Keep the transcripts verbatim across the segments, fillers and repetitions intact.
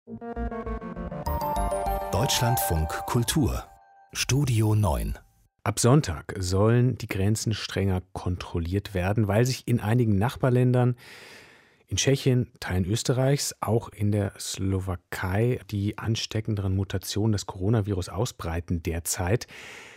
Deutschlandfunk Kultur Studio neun. Ab Sonntag sollen die Grenzen strenger kontrolliert werden, weil sich in einigen Nachbarländern, in Tschechien, Teilen Österreichs, auch in der Slowakei, die ansteckenderen Mutationen des Coronavirus ausbreiten derzeit.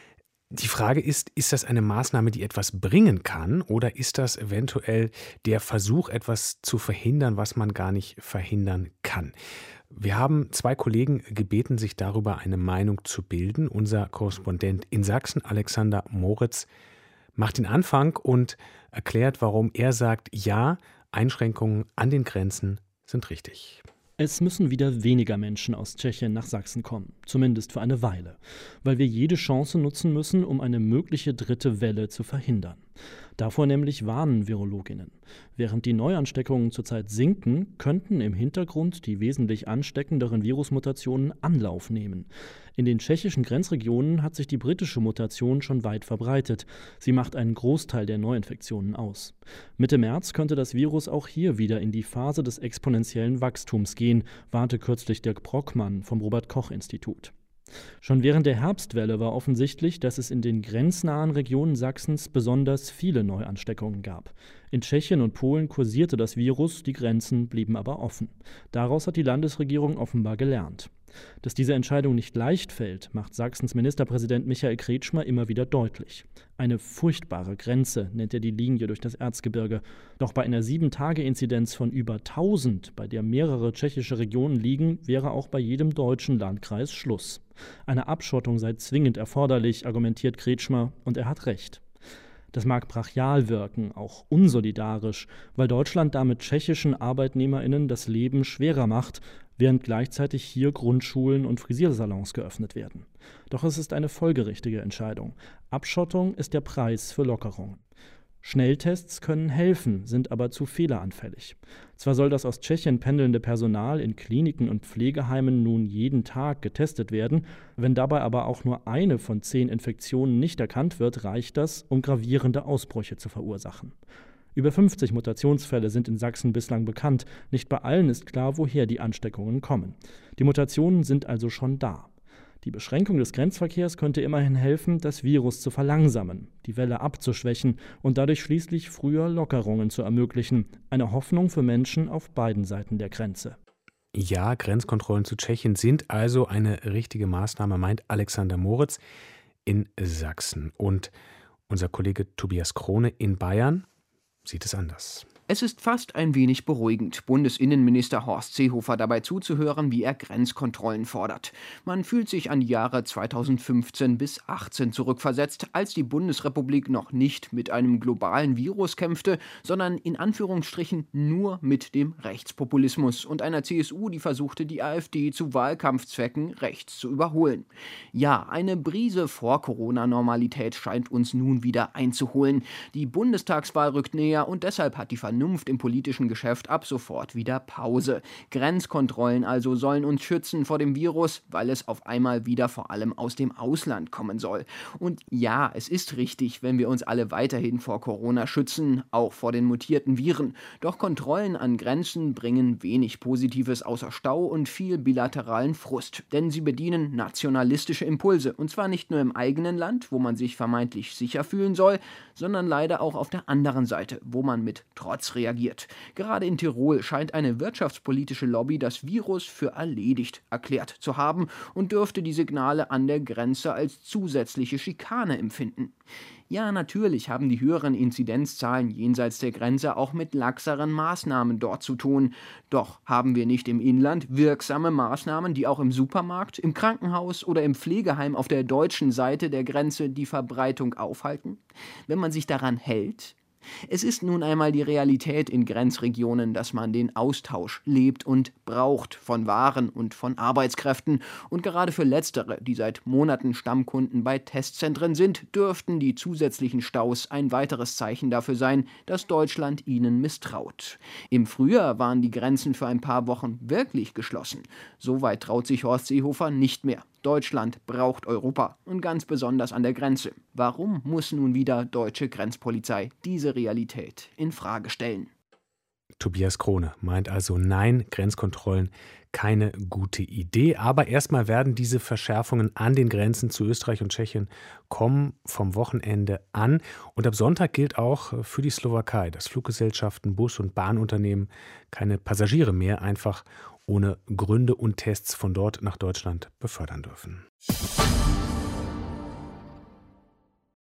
Die Frage ist, ist das eine Maßnahme, die etwas bringen kann, oder ist das eventuell der Versuch, etwas zu verhindern, was man gar nicht verhindern kann? Wir haben zwei Kollegen gebeten, sich darüber eine Meinung zu bilden. Unser Korrespondent in Sachsen, Alexander Moritz, macht den Anfang und erklärt, warum er sagt, ja, Einschränkungen an den Grenzen sind richtig. Es müssen wieder weniger Menschen aus Tschechien nach Sachsen kommen, zumindest für eine Weile, weil wir jede Chance nutzen müssen, um eine mögliche dritte Welle zu verhindern. Davor nämlich warnen Virologinnen. Während die Neuansteckungen zurzeit sinken, könnten im Hintergrund die wesentlich ansteckenderen Virusmutationen Anlauf nehmen. In den tschechischen Grenzregionen hat sich die britische Mutation schon weit verbreitet. Sie macht einen Großteil der Neuinfektionen aus. Mitte März könnte das Virus auch hier wieder in die Phase des exponentiellen Wachstums gehen, warnte kürzlich Dirk Brockmann vom Robert-Koch-Institut. Schon während der Herbstwelle war offensichtlich, dass es in den grenznahen Regionen Sachsens besonders viele Neuansteckungen gab. In Tschechien und Polen kursierte das Virus, die Grenzen blieben aber offen. Daraus hat die Landesregierung offenbar gelernt. Dass diese Entscheidung nicht leicht fällt, macht Sachsens Ministerpräsident Michael Kretschmer immer wieder deutlich. Eine furchtbare Grenze nennt er die Linie durch das Erzgebirge. Doch bei einer sieben Tage Inzidenz von über tausend, bei der mehrere tschechische Regionen liegen, wäre auch bei jedem deutschen Landkreis Schluss. Eine Abschottung sei zwingend erforderlich, argumentiert Kretschmer, und er hat recht. Das mag brachial wirken, auch unsolidarisch, weil Deutschland damit tschechischen ArbeitnehmerInnen das Leben schwerer macht, während gleichzeitig hier Grundschulen und Frisiersalons geöffnet werden. Doch es ist eine folgerichtige Entscheidung. Abschottung ist der Preis für Lockerungen. Schnelltests können helfen, sind aber zu fehleranfällig. Zwar soll das aus Tschechien pendelnde Personal in Kliniken und Pflegeheimen nun jeden Tag getestet werden, wenn dabei aber auch nur eine von zehn Infektionen nicht erkannt wird, reicht das, um gravierende Ausbrüche zu verursachen. Über fünfzig Mutationsfälle sind in Sachsen bislang bekannt. Nicht bei allen ist klar, woher die Ansteckungen kommen. Die Mutationen sind also schon da. Die Beschränkung des Grenzverkehrs könnte immerhin helfen, das Virus zu verlangsamen, die Welle abzuschwächen und dadurch schließlich früher Lockerungen zu ermöglichen. Eine Hoffnung für Menschen auf beiden Seiten der Grenze. Ja, Grenzkontrollen zu Tschechien sind also eine richtige Maßnahme, meint Alexander Moritz in Sachsen. Und unser Kollege Tobias Krone in Bayern sieht es anders. Es ist fast ein wenig beruhigend, Bundesinnenminister Horst Seehofer dabei zuzuhören, wie er Grenzkontrollen fordert. Man fühlt sich an die Jahre zweitausendfünfzehn bis achtzehn zurückversetzt, als die Bundesrepublik noch nicht mit einem globalen Virus kämpfte, sondern in Anführungsstrichen nur mit dem Rechtspopulismus und einer C S U, die versuchte, die AfD zu Wahlkampfzwecken rechts zu überholen. Ja, eine Brise Vor-Corona-Normalität scheint uns nun wieder einzuholen. Die Bundestagswahl rückt näher und deshalb hat die Vernunft im politischen Geschäft ab sofort wieder Pause. Grenzkontrollen also sollen uns schützen vor dem Virus, weil es auf einmal wieder vor allem aus dem Ausland kommen soll. Und ja, es ist richtig, wenn wir uns alle weiterhin vor Corona schützen, auch vor den mutierten Viren. Doch Kontrollen an Grenzen bringen wenig Positives außer Stau und viel bilateralen Frust. Denn sie bedienen nationalistische Impulse. Und zwar nicht nur im eigenen Land, wo man sich vermeintlich sicher fühlen soll, sondern leider auch auf der anderen Seite, wo man mit Trotz reagiert. Gerade in Tirol scheint eine wirtschaftspolitische Lobby das Virus für erledigt erklärt zu haben und dürfte die Signale an der Grenze als zusätzliche Schikane empfinden. Ja, natürlich haben die höheren Inzidenzzahlen jenseits der Grenze auch mit laxeren Maßnahmen dort zu tun. Doch haben wir nicht im Inland wirksame Maßnahmen, die auch im Supermarkt, im Krankenhaus oder im Pflegeheim auf der deutschen Seite der Grenze die Verbreitung aufhalten? Wenn man sich daran hält? Es ist nun einmal die Realität in Grenzregionen, dass man den Austausch lebt und braucht von Waren und von Arbeitskräften. Und gerade für Letztere, die seit Monaten Stammkunden bei Testzentren sind, dürften die zusätzlichen Staus ein weiteres Zeichen dafür sein, dass Deutschland ihnen misstraut. Im Frühjahr waren die Grenzen für ein paar Wochen wirklich geschlossen. Soweit traut sich Horst Seehofer nicht mehr. Deutschland braucht Europa und ganz besonders an der Grenze. Warum muss nun wieder deutsche Grenzpolizei diese Realität in Frage stellen? Tobias Krone meint also, nein, Grenzkontrollen keine gute Idee. Aber erstmal werden diese Verschärfungen an den Grenzen zu Österreich und Tschechien kommen vom Wochenende an. Und ab Sonntag gilt auch für die Slowakei, dass Fluggesellschaften, Bus- und Bahnunternehmen keine Passagiere mehr einfach ohne Gründe und Tests von dort nach Deutschland befördern dürfen.